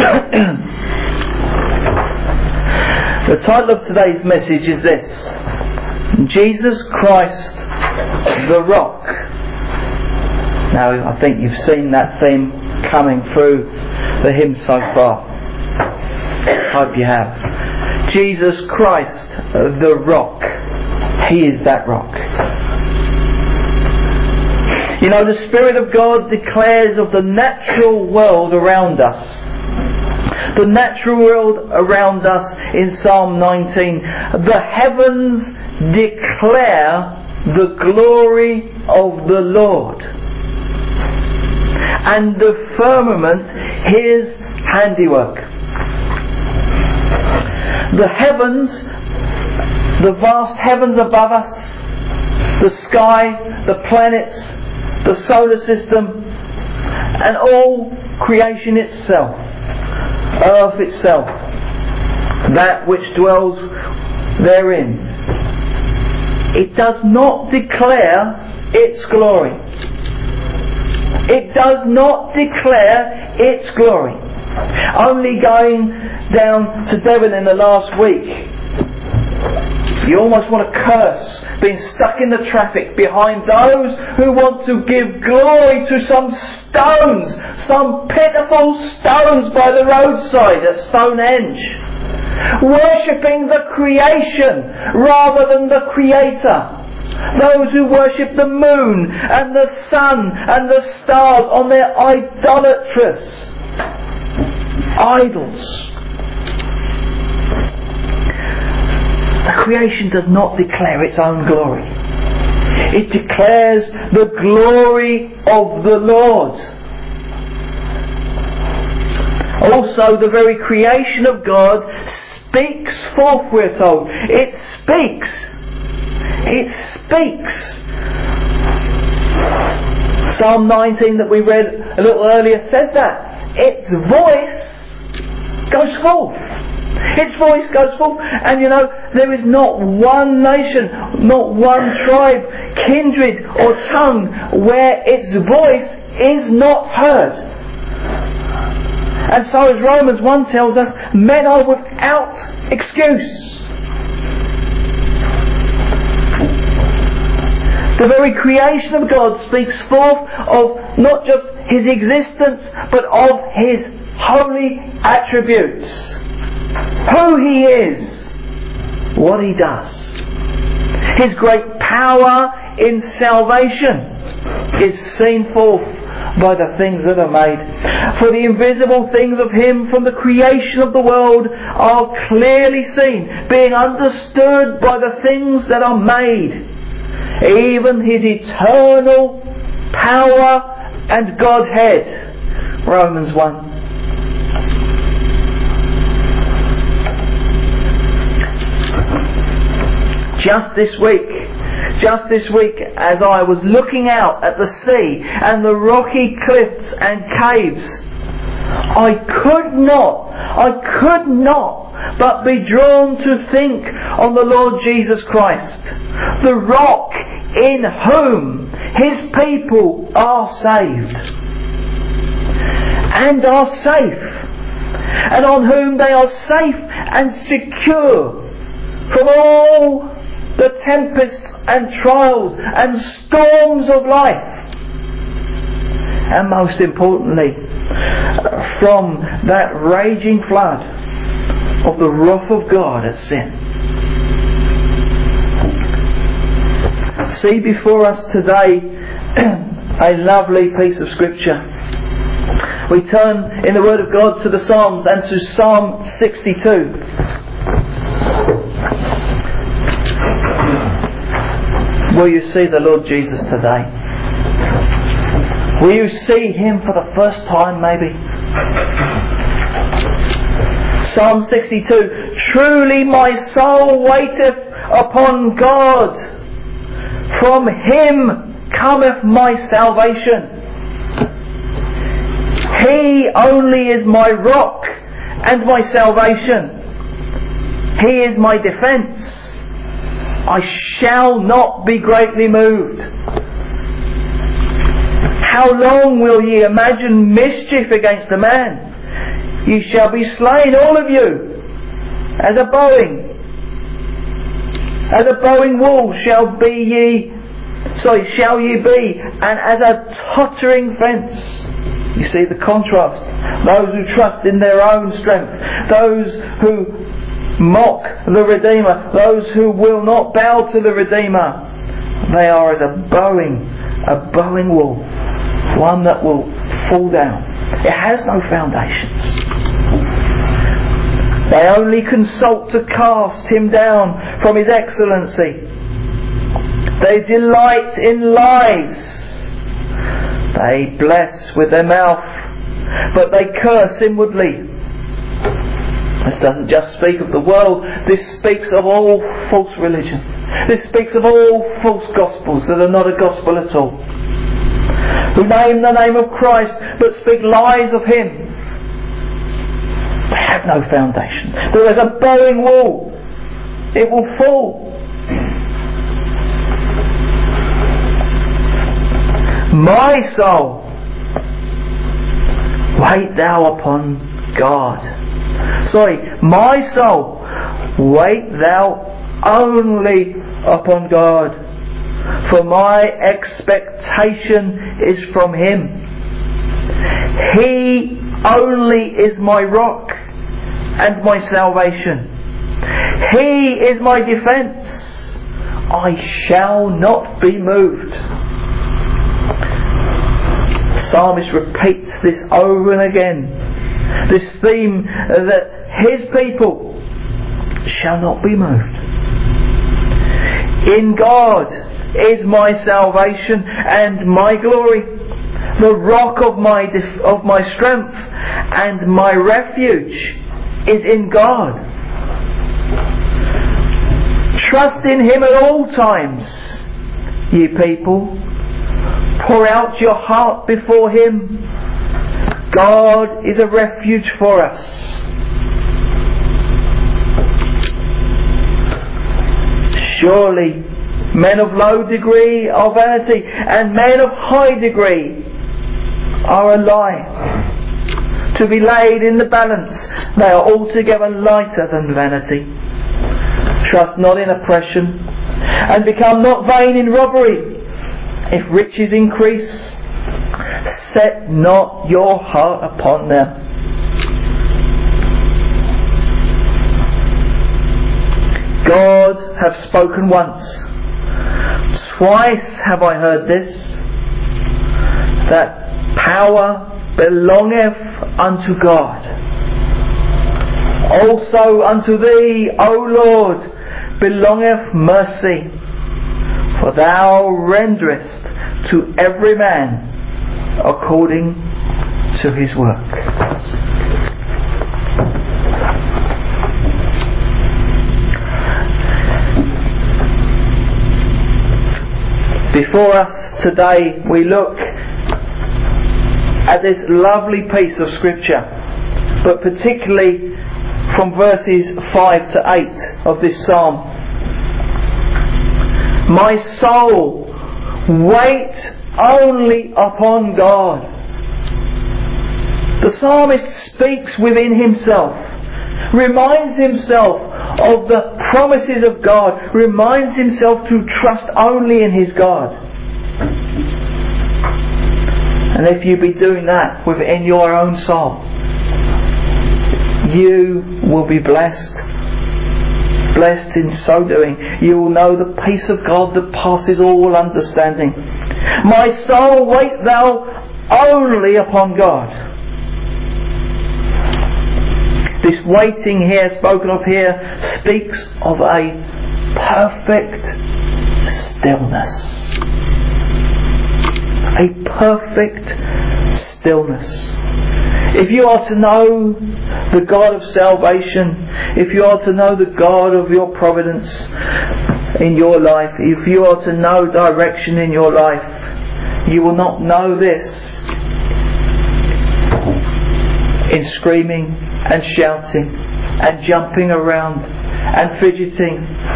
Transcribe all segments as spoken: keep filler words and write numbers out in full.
The title of today's message is this: Jesus Christ the Rock. Now, I think you've seen that theme coming through the hymn so far. Hope you have. Jesus Christ the Rock. He is that rock. You know, the Spirit of God declares of the natural world around us. The natural world around us in Psalm nineteen. The heavens declare the glory of the Lord, and the firmament His handiwork. The heavens, the vast heavens above us, the sky, the planets, the solar system, and all creation itself, earth itself, that which dwells therein, it does not declare its glory. It does not declare its glory. Only going down to Devon in the last week, you almost want to curse being stuck in the traffic behind those who want to give glory to some stones, some pitiful stones by the roadside at Stonehenge, worshipping the creation rather than the Creator. Those who worship the moon and the sun and the stars on their idolatrous idols. The creation does not declare its own glory. It declares the glory of the Lord. Also, the very creation of God speaks forth, we're told. It speaks. It speaks. Psalm nineteen that we read a little earlier says that. Its voice goes forth. Its voice goes forth. And you know, there is not one nation, not one tribe, kindred or tongue where its voice is not heard. And so, as Romans one tells us, men are without excuse. The very creation of God speaks forth of not just His existence, but of His holy attributes. Who He is, what He does. His great power in salvation is seen forth by the things that are made. For the invisible things of Him from the creation of the world are clearly seen, being understood by the things that are made, even His eternal power and Godhead. Romans one. Just this week, just this week, as I was looking out at the sea and the rocky cliffs and caves, I could not, I could not but be drawn to think on the Lord Jesus Christ, the rock in whom His people are saved and are safe, and on whom they are safe and secure from all the tempests and trials and storms of life, and most importantly from that raging flood of the wrath of God at sin. See before us today a lovely piece of scripture. We turn in the Word of God to the Psalms and to Psalm sixty-two. Will you see the Lord Jesus today? Will you see Him for the first time maybe? Psalm sixty-two. Truly my soul waiteth upon God. From Him cometh my salvation. He only is my rock and my salvation. He is my defence. I shall not be greatly moved. How long will ye imagine mischief against a man? ye shall be slain, all of you, as a bowing. As a bowing wall shall be ye, sorry, shall ye be, and as a tottering fence. You see the contrast. Those who trust in their own strength, those who mock the Redeemer, those who will not bow to the Redeemer, they are as a bowing, a bowing wall, one that will fall down. It has no foundations. They only consult to cast him down from his excellency. They delight in lies. They bless with their mouth, but they curse inwardly. This doesn't just speak of the world, this speaks of all false religion. This speaks of all false gospels that are not a gospel at all. Who name the name of Christ but speak lies of him. They have no foundation. There is a bowing wall. It will fall. My soul, wait thou upon God. Sorry, my soul, wait thou only upon God, for my expectation is from him. He only is my rock and my salvation. He is my defence. I shall not be moved. The psalmist repeats this over and again. This theme that his people shall not be moved. In God is my salvation and my glory, the rock of my def- of my strength, and my refuge is in God. Trust in him at all times, ye people. Pour out your heart before him. God is a refuge for us. Surely men of low degree are vanity, and men of high degree are a lie. To be laid in the balance, they are altogether lighter than vanity. Trust not in oppression, and become not vain in robbery. If riches increase, set not your heart upon them. God hath spoken once, twice have I heard this, that power belongeth unto God. Also unto thee, O Lord, belongeth mercy, for thou renderest to every man according to his work. Before us today we look at this lovely piece of scripture, but particularly from verses five to eight of this psalm. My soul, wait only upon God. The psalmist speaks within himself, reminds himself of the promises of God, reminds himself to trust only in his God. And if you be doing that within your own soul, you will be blessed. Blessed in so doing. You will know the peace of God that passes all understanding. My soul, wait thou only upon God. This waiting here, spoken of here, speaks of a perfect stillness. A perfect stillness. If you are to know the God of salvation, if you are to know the God of your providence in your life, if you are to know direction in your life, you will not know this in screaming and shouting and jumping around and fidgeting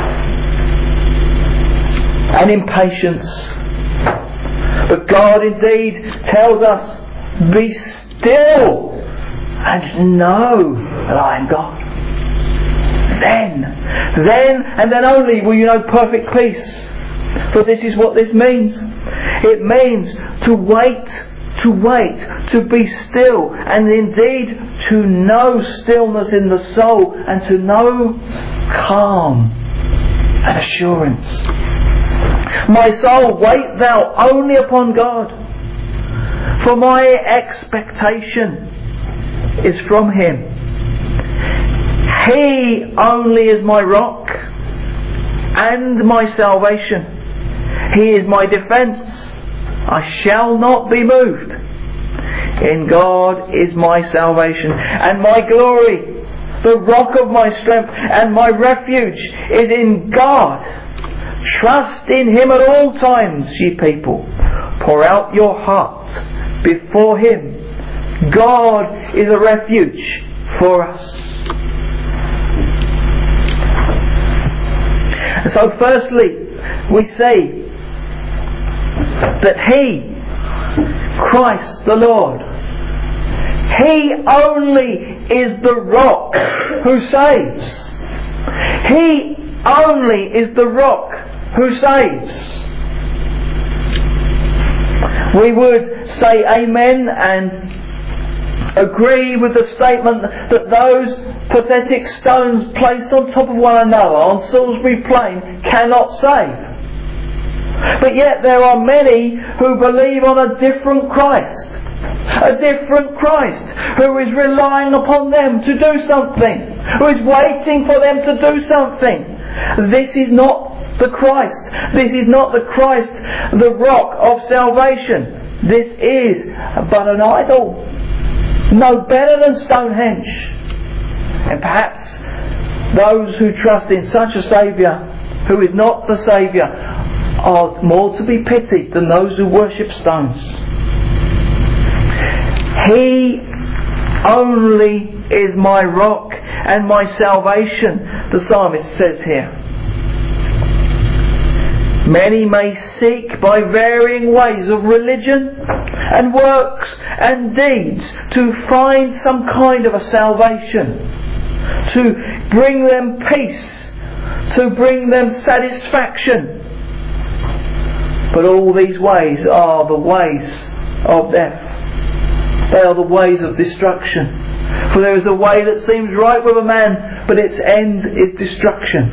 and impatience. But God indeed tells us, be still and know that I am God. Then, then and then only will you know perfect peace. For this is what this means. It means to wait, to wait, to be still, and indeed to know stillness in the soul, and to know calm and assurance. My soul, wait thou only upon God, for my expectation is from Him. He only is my rock and my salvation. He is my defence. I shall not be moved. In God is my salvation and my glory. The rock of my strength and my refuge is in God. Trust in Him at all times, ye people. Pour out your heart before Him. God is a refuge for us. And so firstly, we see that He, Christ the Lord, He only is the rock who saves. He only is the rock who saves. We would say amen and agree with the statement that those pathetic stones placed on top of one another on Salisbury Plain cannot save. But yet there are many who believe on a different Christ. A different Christ who is relying upon them to do something. Who is waiting for them to do something. This is not the Christ. This is not the Christ, the rock of salvation. This is but an idol. No better than Stonehenge. And perhaps those who trust in such a Saviour, who is not the Saviour, are more to be pitied than those who worship stones. He only is my rock and my salvation, the psalmist says here. Many may seek by varying ways of religion and works and deeds to find some kind of a salvation, to bring them peace, to bring them satisfaction. But all these ways are the ways of death. They are the ways of destruction. For there is a way that seems right with a man, but its end is destruction.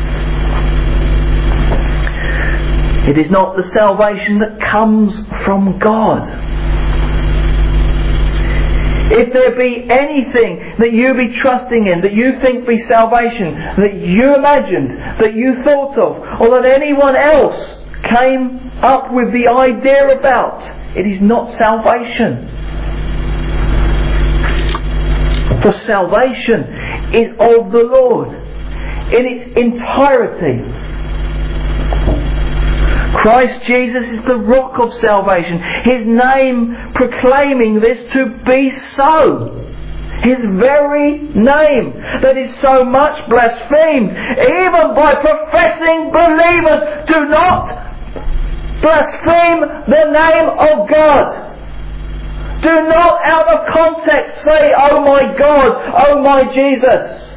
It is not the salvation that comes from God. If there be anything that you be trusting in, that you think be salvation, that you imagined, that you thought of, or that anyone else came up with the idea about, it is not salvation. For salvation is of the Lord in its entirety. Christ Jesus is the rock of salvation. His name proclaiming this to be so. His very name that is so much blasphemed, even by professing believers. Do not blaspheme the name of God. Do not out of context say, oh my God, oh my Jesus.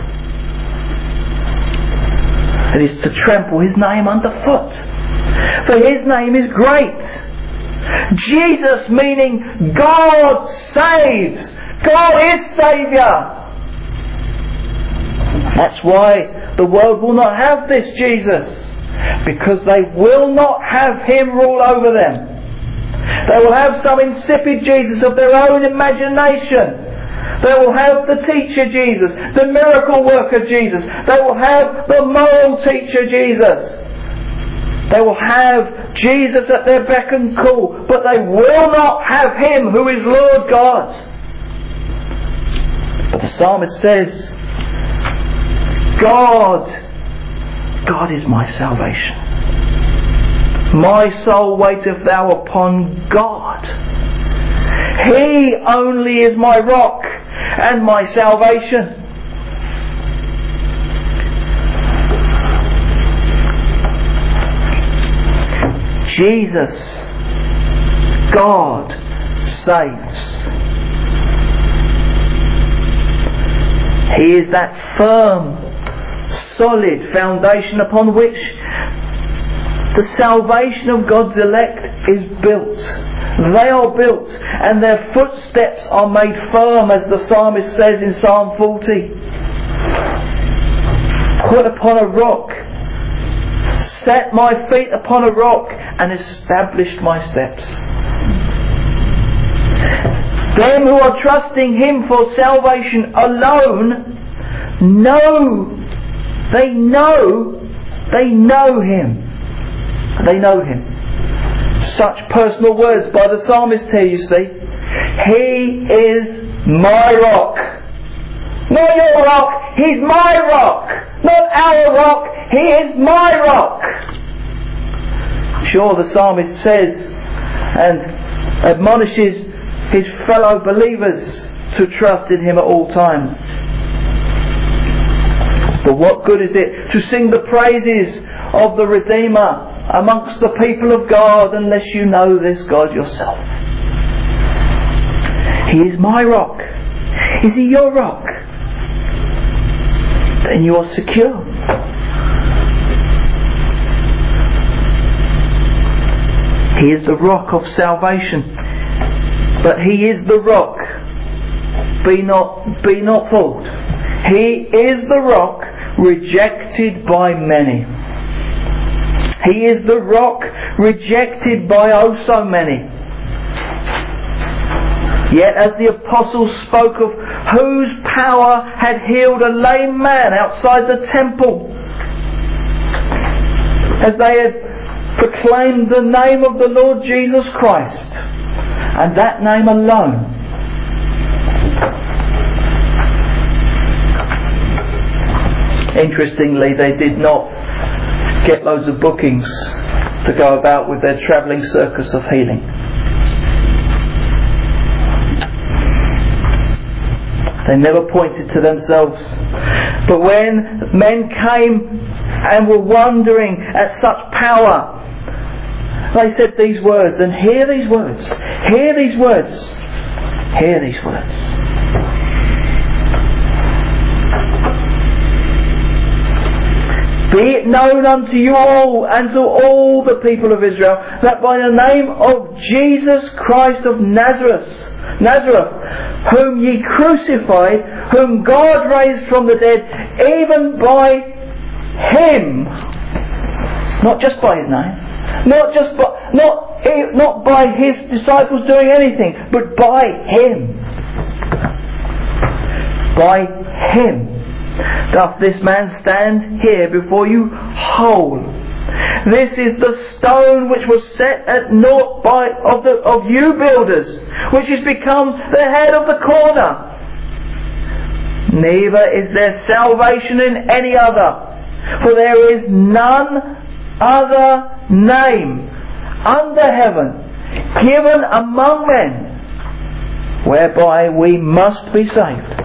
It is to trample His name underfoot. For His name is great. Jesus meaning God saves. God is Saviour. That's why the world will not have this Jesus. Because they will not have Him rule over them. They will have some insipid Jesus of their own imagination. They will have the teacher Jesus, the miracle worker Jesus. They will have the moral teacher Jesus. They will have Jesus at their beck and call, but they will not have Him who is Lord God. But the psalmist says, God, God is my salvation. My soul waiteth thou upon God. He only is my rock and my salvation. Jesus, God, saves. He is that firm, solid foundation upon which the salvation of God's elect is built. They are built, and their footsteps are made firm, as the psalmist says in Psalm forty. Put upon a rock, set my feet upon a rock, and established my steps. Them who are trusting Him for salvation alone know, they know, they know Him. They know Him. Such personal words by the psalmist here, you see. He is my rock. Not your rock, He's my rock. Not our rock, He is my rock. Sure, the psalmist says and admonishes his fellow believers to trust in Him at all times. But what good is it to sing the praises of the Redeemer amongst the people of God unless you know this God yourself? He is my rock. Is He your rock? Then you are secure. He is the rock of salvation. But He is the rock. Be not, be not fooled. He is the rock rejected by many. He is the rock rejected by oh so many. Yet as the apostles spoke of whose power had healed a lame man outside the temple, as they had proclaimed the name of the Lord Jesus Christ, and that name alone, interestingly, they did not get loads of bookings to go about with their travelling circus of healing. They never pointed to themselves. But when men came and were wondering at such power, they said these words, and hear these words, hear these words, hear these words. Be it known unto you all and to all the people of Israel that by the name of Jesus Christ of Nazareth, Nazareth, whom ye crucified, whom God raised from the dead, even by Him, not just by His name, not just by, not not by His disciples doing anything, but by Him, by Him, doth this man stand here before you whole. This is the stone which was set at naught by of the of you builders, which is become the head of the corner. Neither is there salvation in any other, for there is none other name under heaven given among men whereby we must be saved.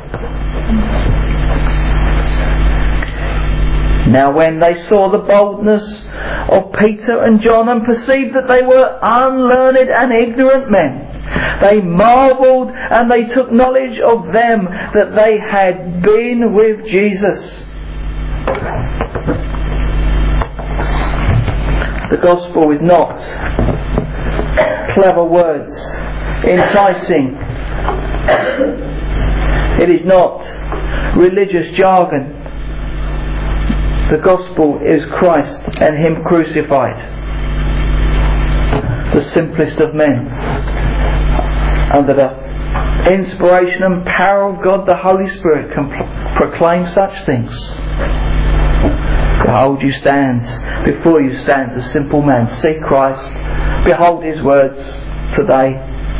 Now when they saw the boldness of Peter and John and perceived that they were unlearned and ignorant men, they marvelled, and they took knowledge of them that they had been with Jesus. The gospel is not clever words, enticing. It is not religious jargon. The gospel is Christ and Him crucified. The simplest of men, under the inspiration and power of God the Holy Spirit, can pro- proclaim such things. Behold, you stand, before you stands a simple man. See Christ, behold His words today.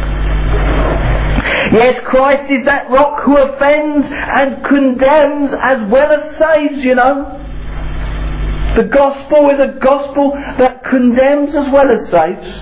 Yes, Christ is that rock who offends and condemns as well as saves, you know. The gospel is a gospel that condemns as well as saves.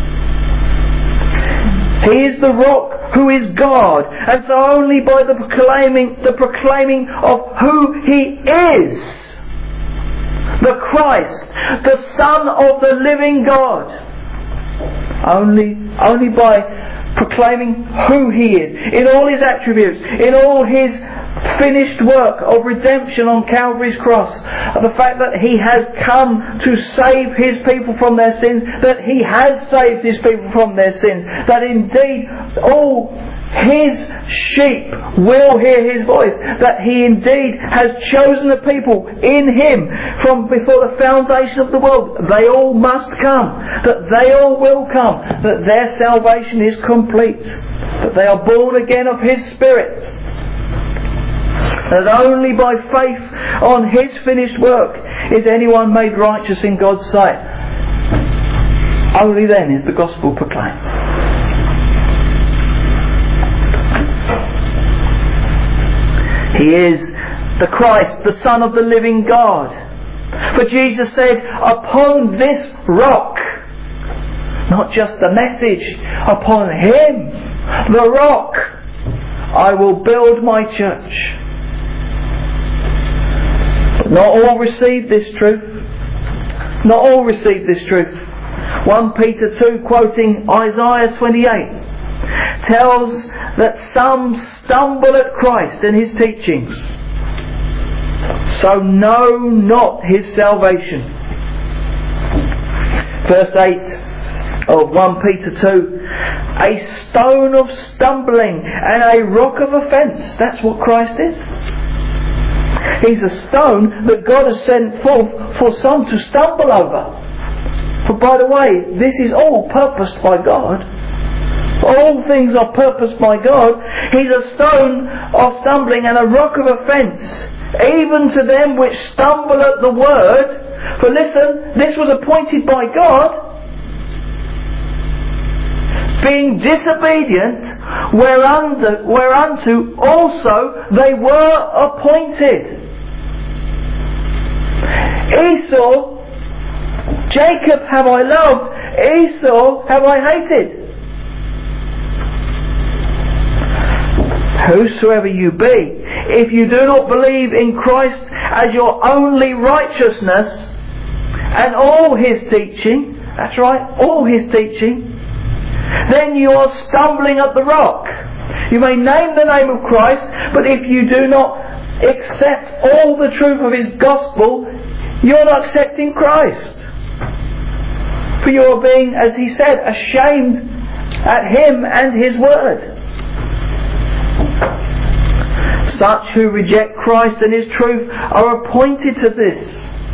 He is the rock who is God, and so only by the proclaiming, the proclaiming of who He is, the Christ, the Son of the living God, only, only by proclaiming who He is, in all His attributes, in all His finished work of redemption on Calvary's cross, the fact that He has come to save His people from their sins, that He has saved His people from their sins, that indeed all His sheep will hear His voice, that He indeed has chosen the people in Him from before the foundation of the world. They all must come, that they all will come, that their salvation is complete, that they are born again of His Spirit, that only by faith on His finished work is anyone made righteous in God's sight. Only then is the gospel proclaimed. He is the Christ, the Son of the living God. For Jesus said, upon this rock, not just the message, upon Him, the rock, I will build my church. But not all receive this truth. Not all receive this truth. First Peter two, quoting Isaiah twenty-eight, tells that some stumble at Christ and His teachings, so know not His salvation. Verse eight of First Peter two, a stone of stumbling and a rock of offence. That's what Christ is. He's a stone that God has sent forth for some to stumble over. For by the way, this is all purposed by God. All things are purposed by God. He's a stone of stumbling and a rock of offence, even to them which stumble at the word. For listen, this was appointed by God, being disobedient, whereunto, whereunto also they were appointed. Esau, Jacob have I loved, Esau have I hated. Whosoever you be, if you do not believe in Christ as your only righteousness and all His teaching, that's right, all His teaching, then you are stumbling at the rock. You may name the name of Christ, but if you do not accept all the truth of His gospel, you're not accepting Christ. For you are being, as He said, ashamed at Him and His word. Such who reject Christ and His truth are appointed to this.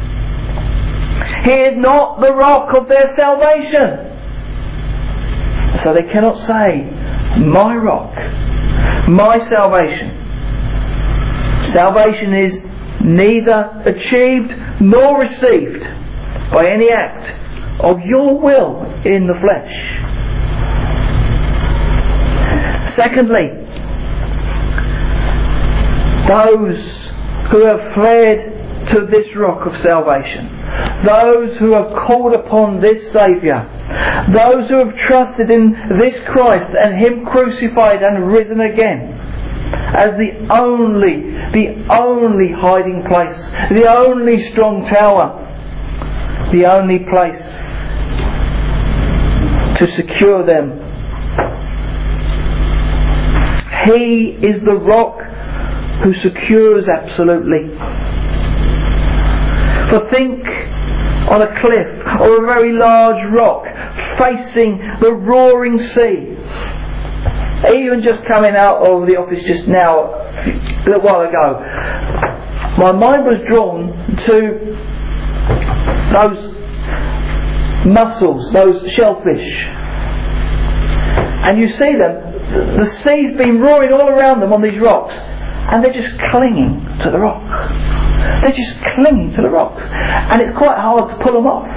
He is not the rock of their salvation. So they cannot say, my rock, my salvation. Salvation is neither achieved nor received by any act of your will in the flesh. Secondly, those who have fled to this rock of salvation, those who have called upon this Saviour, those who have trusted in this Christ and Him crucified and risen again as the only, the only hiding place, the only strong tower, the only place to secure them. He is the rock who secures absolutely. For think on a cliff or a very large rock facing the roaring sea. Even just coming out of the office just now, a little while ago, my mind was drawn to those mussels, those shellfish. And you see them, the sea's been roaring all around them on these rocks, and they're just clinging to the rock. They're just clinging to the rocks, and it's quite hard to pull them off.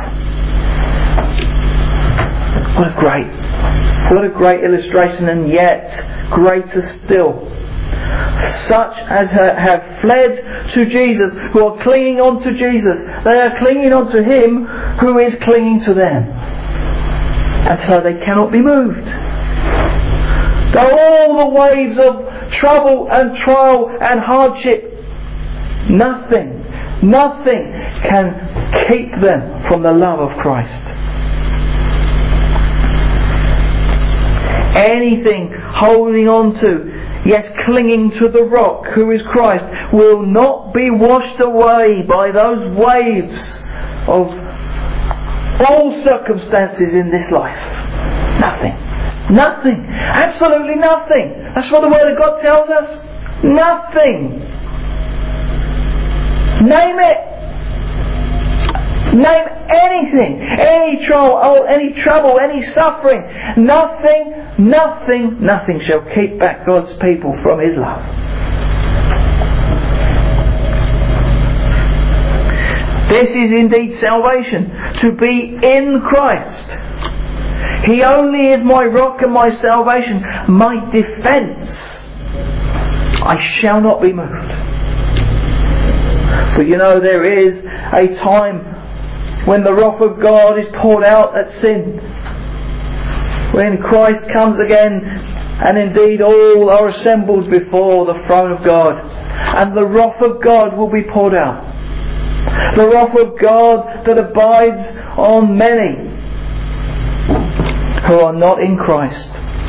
What a great, what a great illustration, and yet greater still. Such as have fled to Jesus, who are clinging on to Jesus, they are clinging on to Him who is clinging to them, and so they cannot be moved. Though all the waves of trouble and trial and hardship, nothing, nothing can keep them from the love of Christ. Anything holding on to yes, clinging to the rock who is Christ, will not be washed away by those waves of all circumstances in this life. Nothing. Nothing. Absolutely nothing. That's what the Word of God tells us. Nothing. Name it. Name anything. Any trouble, any trouble, any suffering. Nothing, nothing, nothing shall keep back God's people from His love. This is indeed salvation, to be in Christ. He only is my rock and my salvation, my defence. I shall not be moved. But you know, there is a time when the wrath of God is poured out at sin. When Christ comes again, and indeed all are assembled before the throne of God. And the wrath of God will be poured out. The wrath of God that abides on many who are not in Christ.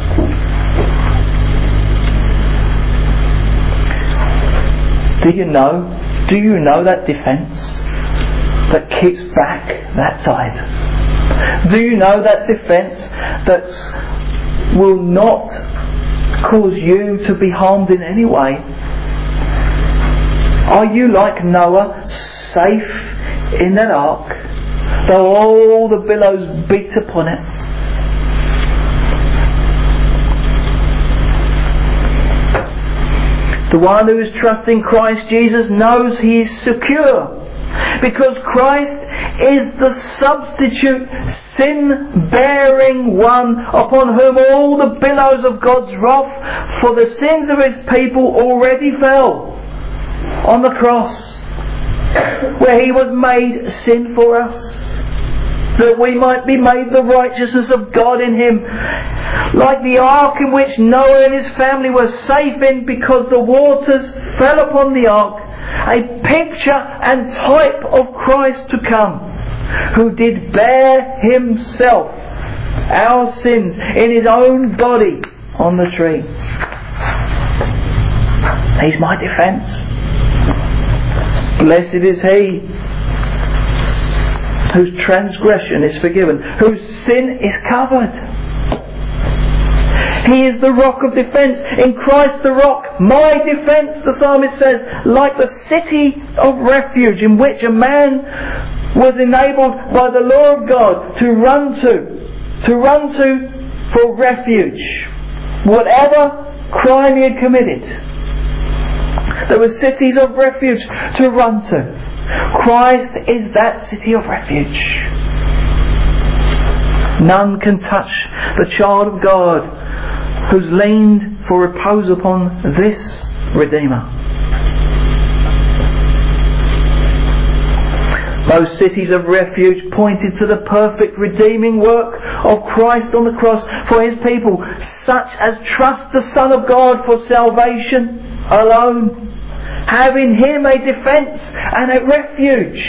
Do you know? Do you know that defence that keeps back that tide? Do you know that defence that will not cause you to be harmed in any way? Are you like Noah, safe in that ark, though all the billows beat upon it? The one who is trusting Christ Jesus knows he is secure, because Christ is the substitute, sin-bearing one upon whom all the billows of God's wrath for the sins of His people already fell on the cross, where He was made sin for us, that we might be made the righteousness of God in Him. Like the ark in which Noah and his family were safe in because the waters fell upon the ark, a picture and type of Christ to come, who did bear Himself our sins in His own body on the tree. He's my defence. Blessed is he whose transgression is forgiven, whose sin is covered. He is the rock of defence. In Christ the rock, my defence, the psalmist says, like the city of refuge in which a man was enabled by the law of God to run to, to run to for refuge. Whatever crime he had committed, there were cities of refuge to run to. Christ is that city of refuge. None can touch the child of God who's leaned for repose upon this Redeemer. Those cities of refuge pointed to the perfect redeeming work of Christ on the cross for His people, such as trust the Son of God for salvation alone, have in Him a defence and a refuge.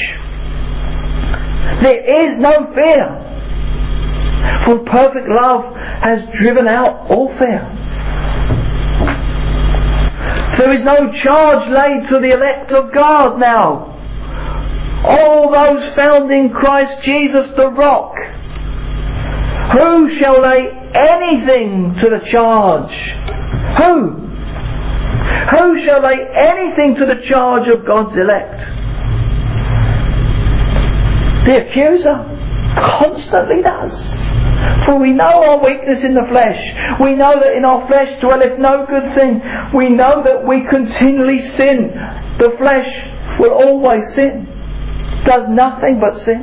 There is no fear, for perfect love has driven out all fear. There is no charge laid to the elect of God now. All those found in Christ Jesus the rock. Who shall lay anything to the charge? Who? Who shall lay anything to the charge of God's elect? The accuser constantly does. For we know our weakness in the flesh. We know that in our flesh dwelleth no good thing. We know that we continually sin. The flesh will always sin. Does nothing but sin.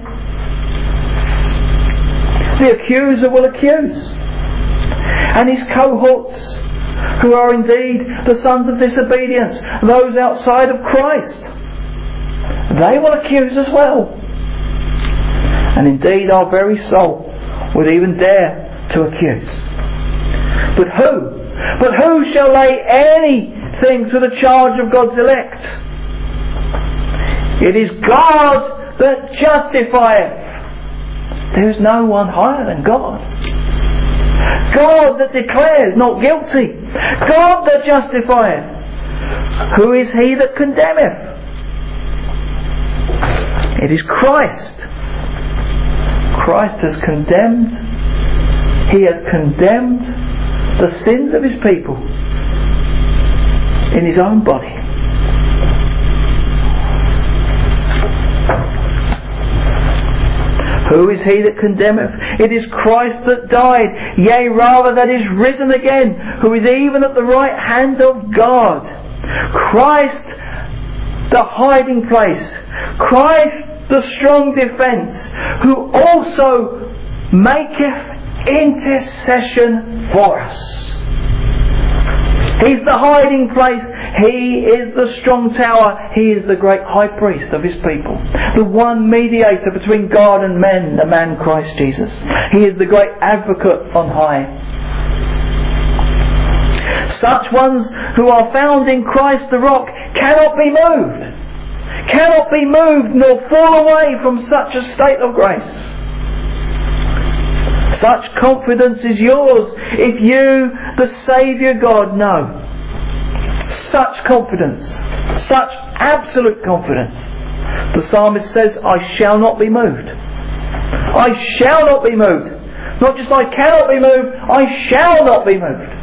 The accuser will accuse. And his cohorts, who are indeed the sons of disobedience, those outside of Christ, they will accuse as well. And indeed our very soul would even dare to accuse. But who? But who shall lay anything to the charge of God's elect? It is God that justifieth. There is no one higher than God. God that declares not guilty. God that justifieth. Who is he that condemneth? It is Christ. Christ has condemned. He has condemned the sins of his people in his own body. Who is he that condemneth? It is Christ that died, yea, rather that is risen again, who is even at the right hand of God. Christ, the hiding place. Christ, the strong defence, who also maketh intercession for us. He's the hiding place. He is the strong tower. He is the great high priest of his people. The one mediator between God and men, the man Christ Jesus. He is the great advocate on high. Such ones who are found in Christ the rock cannot be moved. Cannot be moved nor fall away from such a state of grace. Such confidence is yours if you, the Saviour God, know. Such confidence, such absolute confidence. The psalmist says, I shall not be moved. I shall not be moved. Not just I cannot be moved, I shall not be moved.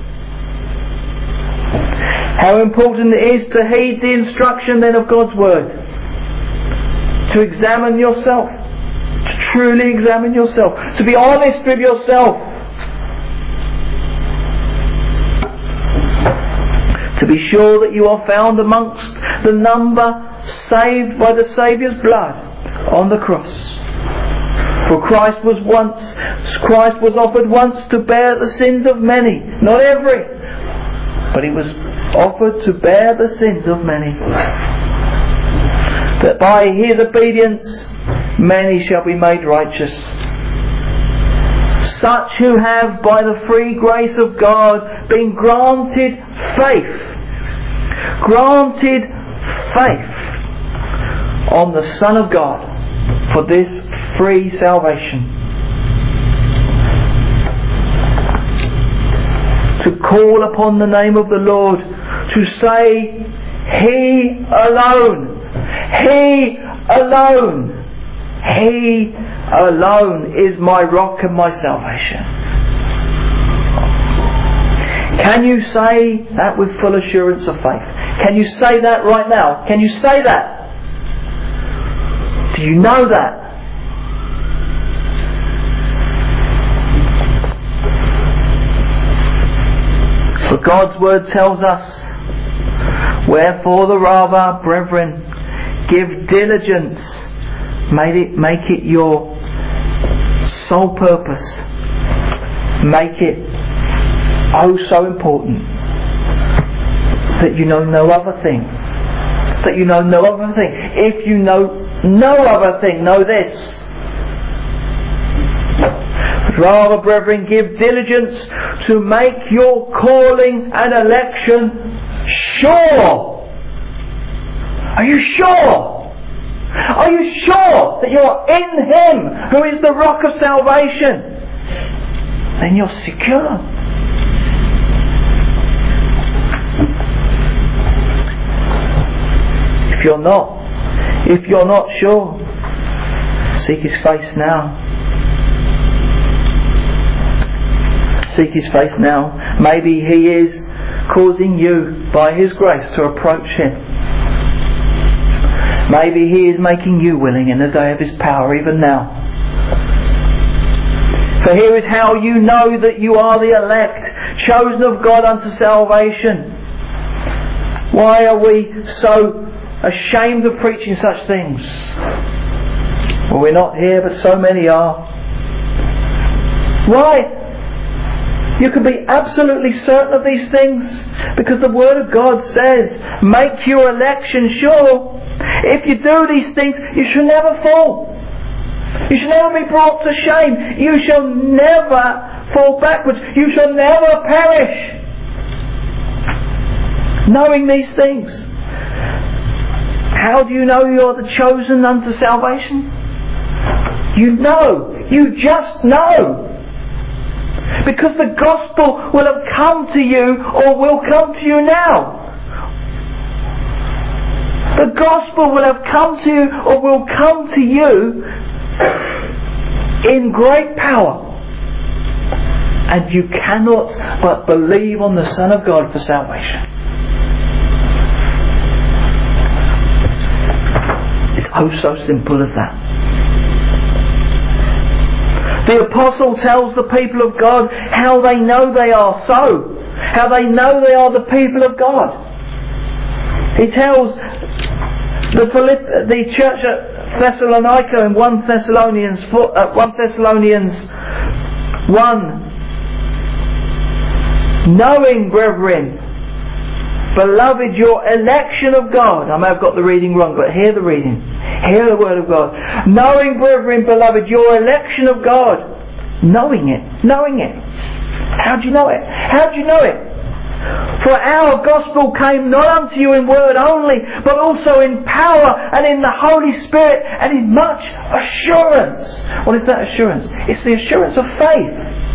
How important it is to heed the instruction then of God's Word. To examine yourself. To truly examine yourself. To be honest with yourself. To be sure that you are found amongst the number saved by the Saviour's blood on the cross. For Christ was once, Christ was offered once to bear the sins of many. Not every. But he was offered to bear the sins of many. That by his obedience many shall be made righteous. Such who have by the free grace of God been granted faith. Granted faith on the Son of God for this free salvation. To call upon the name of the Lord, to say, He alone, He alone, He alone is my rock and my salvation. Can you say that with full assurance of faith? Can you say that right now? Can you say that? Do you know that? For God's Word tells us, wherefore the rather, brethren, give diligence, make it, make it your sole purpose, make it oh so important, that you know no other thing, that you know no other thing. If you know no other thing, know this. Rather, brethren, give diligence to make your calling and election sure. Are you sure? Are you sure that you're in Him who is the rock of salvation? Then you're secure. If you're not, if you're not sure, seek His face now. Seek His face now. Maybe He is causing you by His grace to approach Him. Maybe He is making you willing in the day of His power even now. For here is how you know that you are the elect, chosen of God unto salvation. Why are we so ashamed of preaching such things? Well, we're not here, but so many are. Why? You can be absolutely certain of these things because the Word of God says, make your election sure. If you do these things, you shall never fall. You shall never be brought to shame. You shall never fall backwards. You shall never perish. Knowing these things. How do you know you're the chosen unto salvation? You know. You just know. Because the gospel will have come to you, or will come to you now. The gospel will have come to you, or will come to you in great power. And you cannot but believe on the Son of God for salvation. It's oh so simple as that. The apostle tells the people of God how they know they are so. How they know they are the people of God. He tells the, Philipp- the church at Thessalonica in First Thessalonians, uh, First Thessalonians one, knowing, brethren, beloved, your election of God. I may have got the reading wrong, but hear the reading. Hear the word of God. Knowing, brethren, beloved, your election of God. Knowing it. Knowing it. How do you know it? How do you know it? For our gospel came not unto you in word only, but also in power and in the Holy Spirit and in much assurance. What is that assurance? It's the assurance of faith.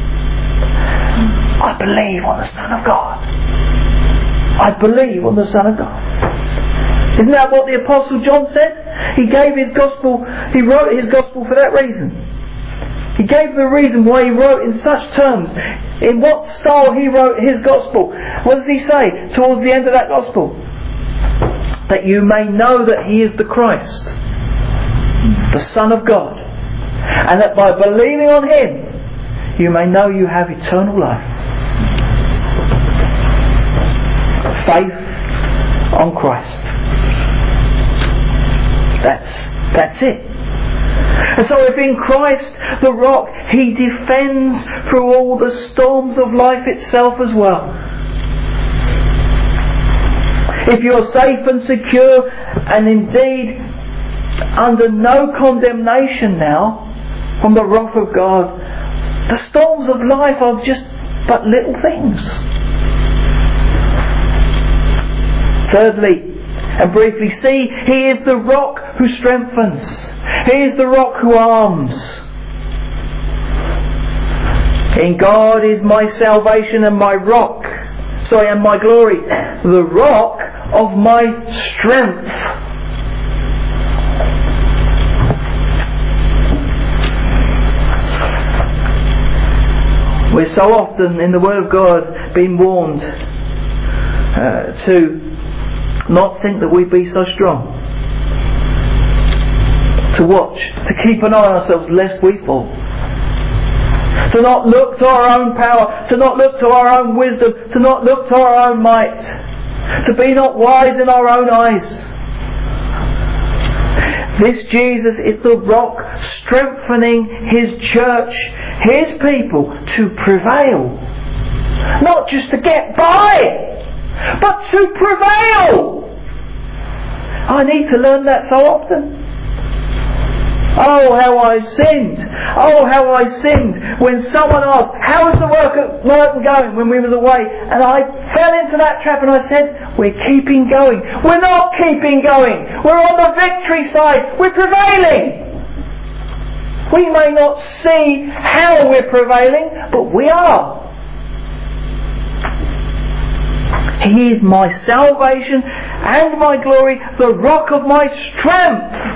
I believe on the Son of God. I believe on the Son of God. Isn't that what the Apostle John said? He gave his gospel, he wrote his gospel for that reason. He gave the reason why he wrote in such terms. In what style he wrote his gospel. What does he say towards the end of that gospel? That you may know that he is the Christ, the Son of God. And that by believing on him, you may know you have eternal life. Faith on Christ. That's, that's it. And so if in Christ the rock, he defends through all the storms of life itself as well. If you're safe and secure and indeed under no condemnation now from the wrath of God, the storms of life are just but little things. Thirdly, and briefly, see, he is the rock who strengthens. He is the rock who arms. In God is my salvation and my rock. Sorry, and my glory. The rock of my strength. We're so often in the Word of God being warned uh, to not think that we be so strong. To watch, to keep an eye on ourselves lest we fall. To not look to our own power, to not look to our own wisdom, to not look to our own might. To be not wise in our own eyes. This Jesus is the rock strengthening His church, His people to prevail. Not just to get by, but to prevail. I need to learn that so often. Oh, how I sinned. Oh, how I sinned when someone asked, how is the work at Merton going when we was away? And I fell into that trap and I said, we're keeping going. We're not keeping going. We're on the victory side. We're prevailing. We may not see how we're prevailing, but we are. He is my salvation and my glory, the rock of my strength.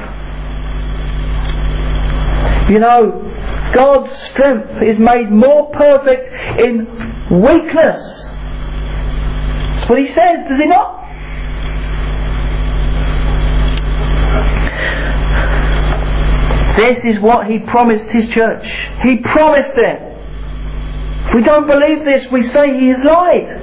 You know, God's strength is made more perfect in weakness. That's what He says, does He not? This is what He promised His church. He promised it. If we don't believe this, we say He has lied.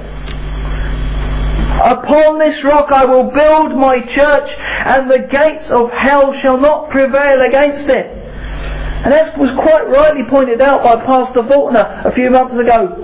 Upon this rock I will build my church, and the gates of hell shall not prevail against it. And that was quite rightly pointed out by Pastor Faulkner a few months ago.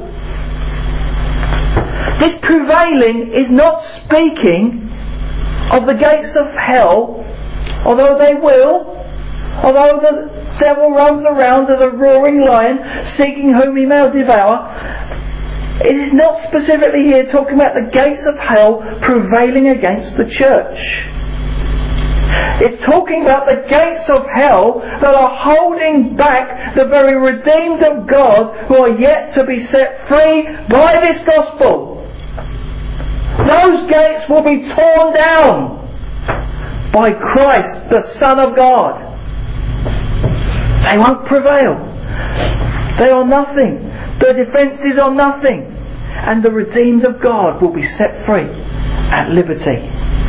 This prevailing is not speaking of the gates of hell, although they will, although the devil roams around as a roaring lion, seeking whom he may devour. It is not specifically here talking about the gates of hell prevailing against the church. It's talking about the gates of hell that are holding back the very redeemed of God who are yet to be set free by this gospel. Those gates will be torn down by Christ, the Son of God. They won't prevail. They are nothing. The defences are nothing. And the redeemed of God will be set free at liberty.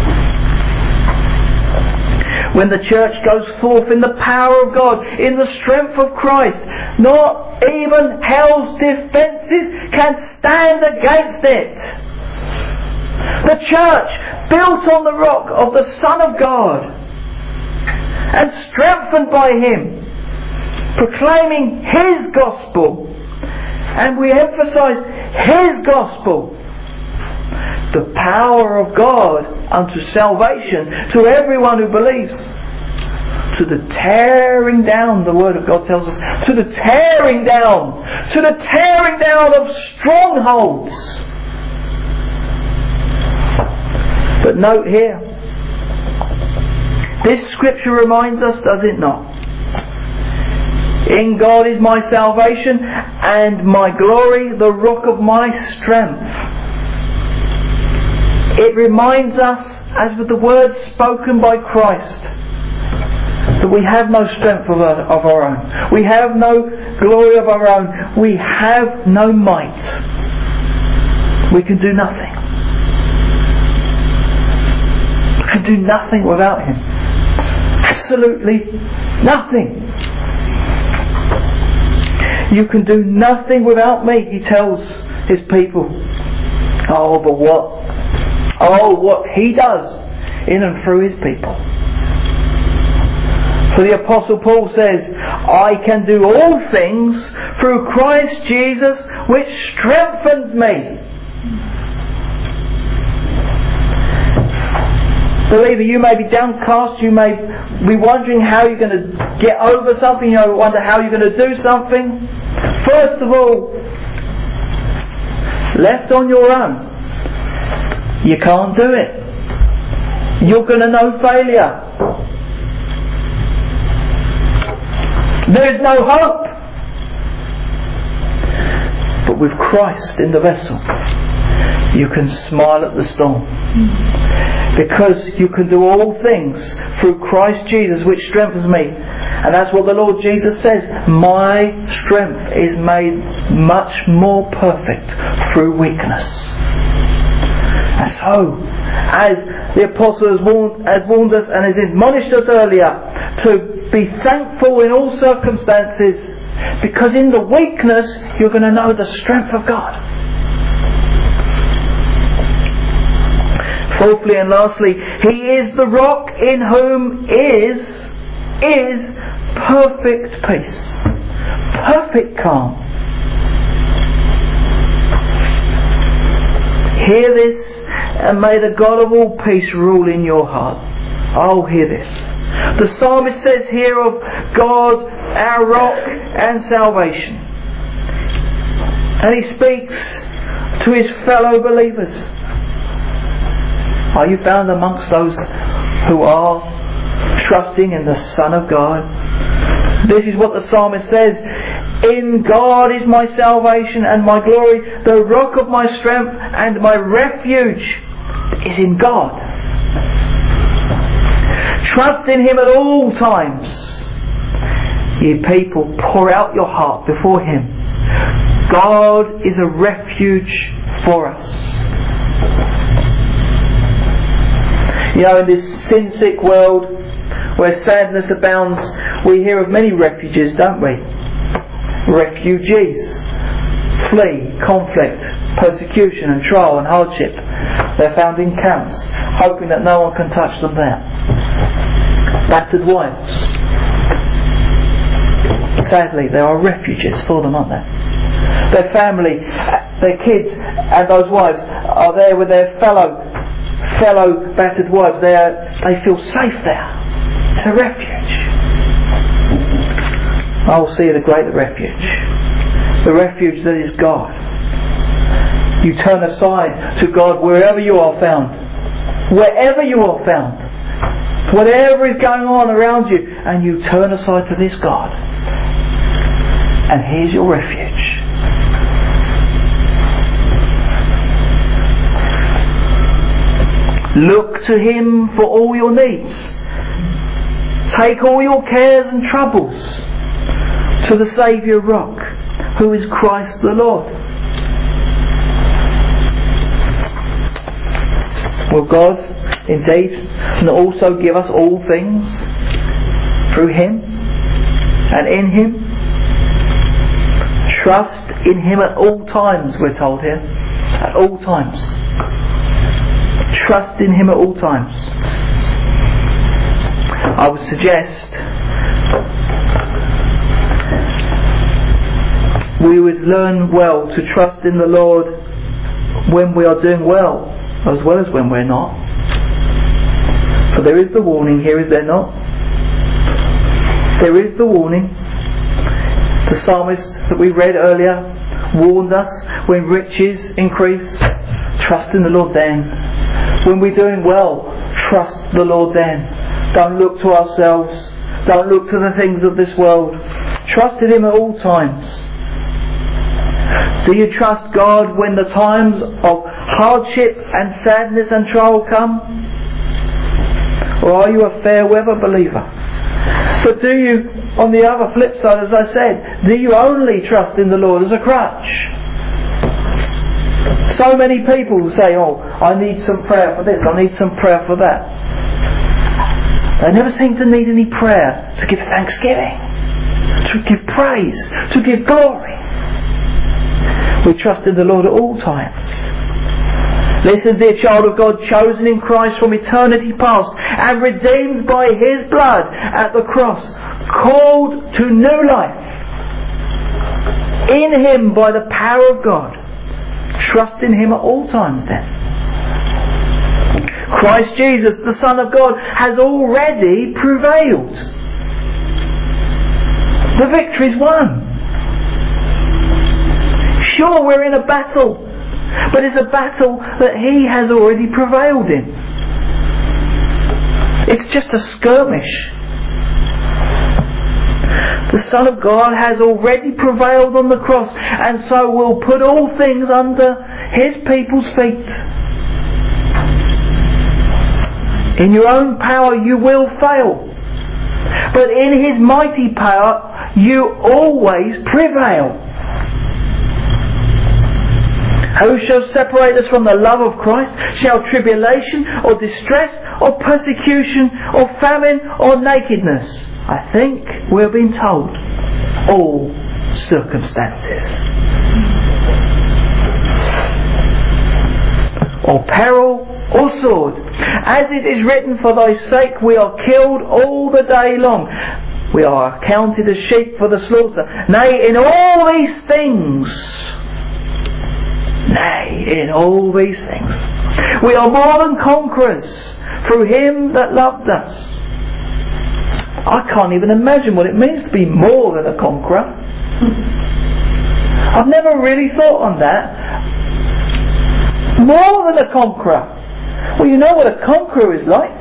When the church goes forth in the power of God, in the strength of Christ, not even hell's defences can stand against it. The church, built on the rock of the Son of God and strengthened by Him, proclaiming His gospel, and we emphasise His gospel, the power of God unto salvation to everyone who believes, to the tearing down, the Word of God tells us, to the tearing down, to the tearing down of strongholds. But note here, this scripture reminds us, does it not? In God is my salvation and my glory, the rock of my strength. It reminds us, as with the words spoken by Christ, that we have no strength of our, of our own. We have no glory of our own. We have no might. We can do nothing. We can do nothing without Him. Absolutely nothing. You can do nothing without me, He tells His people. Oh, but what? Oh, what He does in and through His people. For the Apostle Paul says, I can do all things through Christ Jesus, which strengthens me. Believer, you may be downcast, you may be wondering how you're going to get over something, you know, wonder how you're going to do something. First of all, left on your own, you can't do it. You're going to know failure. There is no hope. But with Christ in the vessel, you can smile at the storm. Because you can do all things through Christ Jesus, which strengthens me. And that's what the Lord Jesus says. My strength is made much more perfect through weakness. And so, as the Apostle has warned, has warned us and has admonished us earlier, to be thankful in all circumstances, because in the weakness you're going to know the strength of God. Fourthly and lastly, He is the rock in whom is, is perfect peace. Perfect calm. Hear this, and may the God of all peace rule in your heart. Oh, hear this. The psalmist says here of God, our rock and salvation. And he speaks to his fellow believers. Are you found amongst those who are trusting in the Son of God? This is what the psalmist says. In God is my salvation and my glory, the rock of my strength, and my refuge is in God. Trust in Him at all times. Ye people, pour out your heart before Him. God is a refuge for us. You know, in this sin-sick world where sadness abounds, we hear of many refuges, don't we? Refugees flee conflict, persecution and trial and hardship. They're found in camps, hoping that no one can touch them there. Battered wives. Sadly, there are refuges for them, aren't there? Their family, their kids and those wives are there with their fellow fellow battered wives. They are, they feel safe there. It's a refuge. I will see the great refuge. The refuge that is God. You turn aside to God wherever you are found. Wherever you are found. whatever is going on around you, and you turn aside to this God. And here's your refuge. Look to Him for all your needs. Take all your cares and troubles to the Saviour Rock, who is Christ the Lord. Will God indeed also give us all things through Him and in Him? Trust in Him at all times, we're told here. At all times. Trust in Him at all times. I would suggest we would learn well to trust in the Lord when we are doing well, as well as when we're not. For there is the warning here, is there not? There is the warning. The psalmist that we read earlier warned us, when riches increase, trust in the Lord then. When we're doing well, trust the Lord then. Don't look to ourselves. Don't look to the things of this world. Trust in Him at all times. Do you trust God when the times of hardship and sadness and trial come? Or are you a fair weather believer? But do you, on the other flip side, as I said, do you only trust in the Lord as a crutch? So many people say, oh, I need some prayer for this, I need some prayer for that. They never seem to need any prayer to give thanksgiving, to give praise, to give glory. We trust in the Lord at all times. Listen, dear child of God, chosen in Christ from eternity past and redeemed by His blood at the cross, called to new life in Him by the power of God. Trust in Him at all times then. Christ Jesus, the Son of God, has already prevailed. The victory's won. Sure, we're in a battle, but it's a battle that He has already prevailed in. It's just a skirmish. The Son of God has already prevailed on the cross, and so will put all things under His people's feet. In your own power you will fail, but in His mighty power you always prevail. Who shall separate us from the love of Christ? Shall tribulation or distress or persecution or famine or nakedness? I think we're being told all circumstances. Or peril or sword. As it is written, for thy sake we are killed all the day long. We are counted as sheep for the slaughter. Nay, in all these things, nay, in all these things, we are more than conquerors through Him that loved us. I can't even imagine what it means to be more than a conqueror. I've never really thought on that. More than a conqueror. Well, you know what a conqueror is like.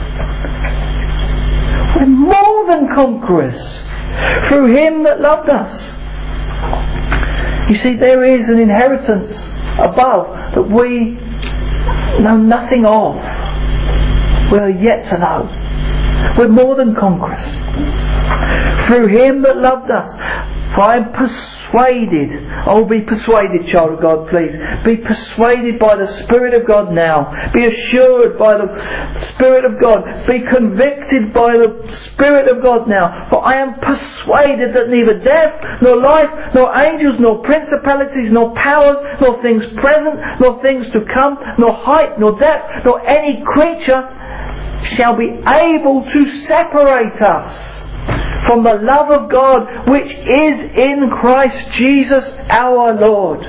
We're more than conquerors through Him that loved us. You see, there is an inheritance above that we know nothing of. We're yet to know. We're more than conquerors through Him that loved us. For I am persuaded. Oh, be persuaded, child of God, please. Be persuaded by the Spirit of God now. Be assured by the Spirit of God. Be convicted by the Spirit of God now. For I am persuaded that neither death, nor life, nor angels, nor principalities, nor powers, nor things present, nor things to come, nor height, nor depth, nor any creature shall be able to separate us from the love of God which is in Christ Jesus our Lord.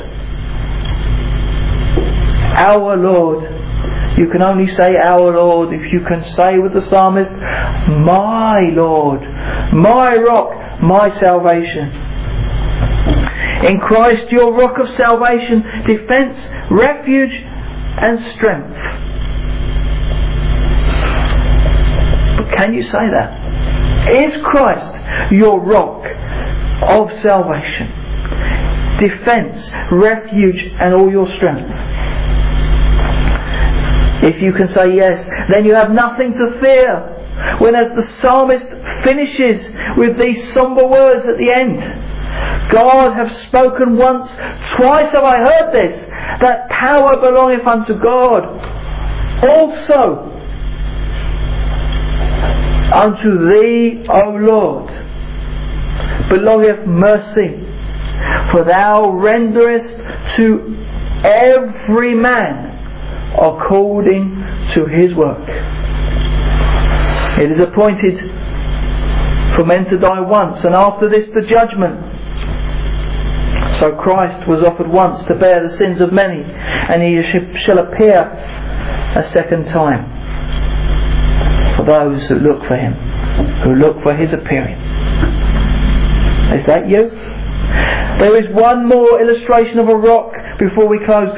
Our Lord. You can only say our Lord if you can say with the psalmist, my Lord, my rock, my salvation. In Christ your rock of salvation, defence, refuge and strength. Can you say that? Is Christ your rock of salvation, defence, refuge, and all your strength? If you can say yes, then you have nothing to fear. When, as the psalmist finishes with these sombre words at the end, God hath spoken once, twice have I heard this, that power belongeth unto God. Also unto thee, O Lord, belongeth mercy, for thou renderest to every man according to his work. It is appointed for men to die once, and after this the judgment. So Christ was offered once to bear the sins of many, and he shall appear a second time for those who look for him, who look for his appearing. Is that you? There is one more illustration of a rock before we close.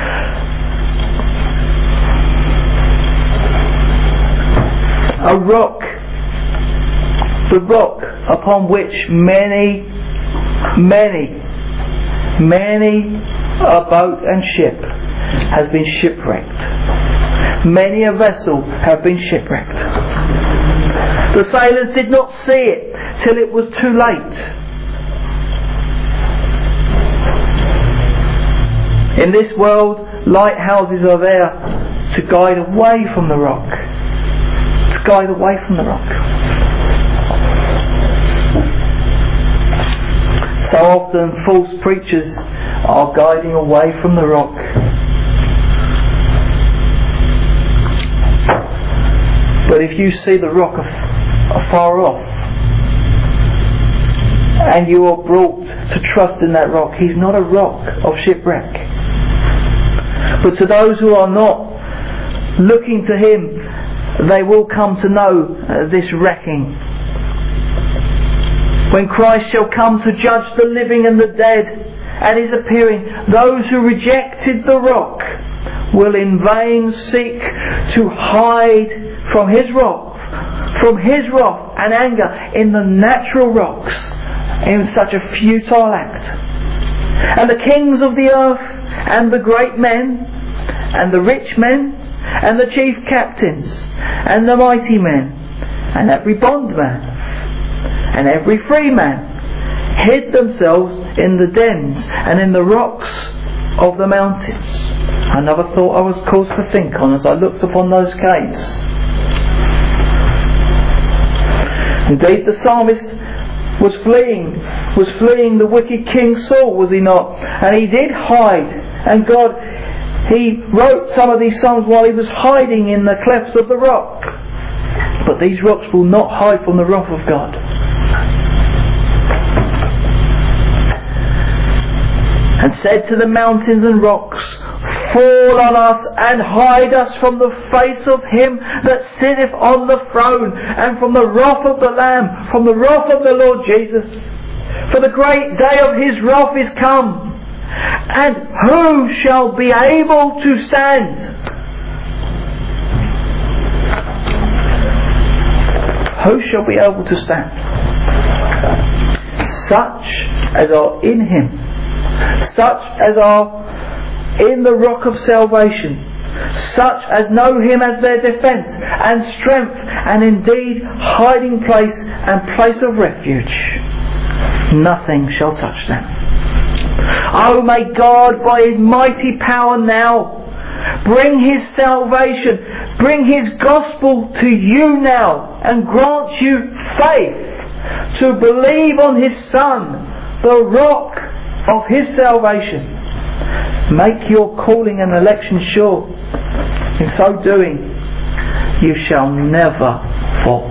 A rock, the rock upon which many, many, many a boat and ship has been shipwrecked. Many a vessel have been shipwrecked. The sailors did not see it till it was too late. In this world, lighthouses are there to guide away from the rock. To guide away from the rock. So often false preachers are guiding away from the rock. But if you see the rock afar off, and you are brought to trust in that rock, he's not a rock of shipwreck. But to those who are not looking to him, they will come to know uh, this wrecking. When Christ shall come to judge the living and the dead at his appearing, those who rejected the rock will in vain seek to hide from his wrath, from his wrath and anger in the natural rocks, in such a futile act. And the kings of the earth, and the great men, and the rich men, and the chief captains, and the mighty men, and every bondman, and every free man, hid themselves in the dens and in the rocks of the mountains. Another thought I was caused to think on as I looked upon those caves. Indeed, the psalmist was fleeing, was fleeing the wicked King Saul, was he not? And he did hide, and God, he wrote some of these psalms while he was hiding in the clefts of the rock. But these rocks will not hide from the wrath of God. And said to the mountains and rocks, fall on us and hide us from the face of him that sitteth on the throne, and from the wrath of the Lamb, from the wrath of the Lord Jesus. For the great day of his wrath is come, and who shall be able to stand? Who shall be able to stand? Such as are in him, such as are in the rock of salvation, such as know him as their defence and strength, and indeed hiding place and place of refuge. Nothing shall touch them. Oh, may God by his mighty power now bring his salvation, bring his gospel to you now, and grant you faith to believe on his Son, the rock of his salvation. Make your calling and election sure. In so doing, you shall never fall.